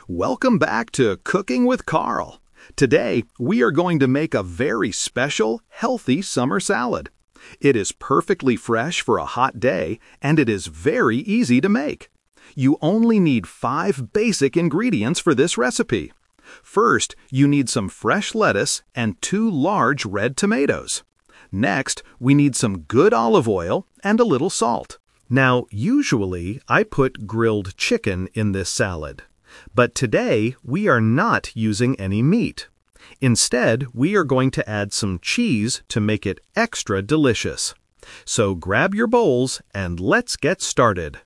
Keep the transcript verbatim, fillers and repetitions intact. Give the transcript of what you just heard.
Welcome back to Cooking with Carl. Today, we are going to make a very special, healthy summer salad. It is perfectly fresh for a hot day, and it is very easy to make. You only need five basic ingredients for this recipe. First, you need some fresh lettuce and two large red tomatoes. Next, we need some good olive oil and a little salt. Now, usually, I put grilled chicken in this salad. But today, we are not using any meat. Instead, we are going to add some cheese to make it extra delicious. So grab your bowls and let's get started.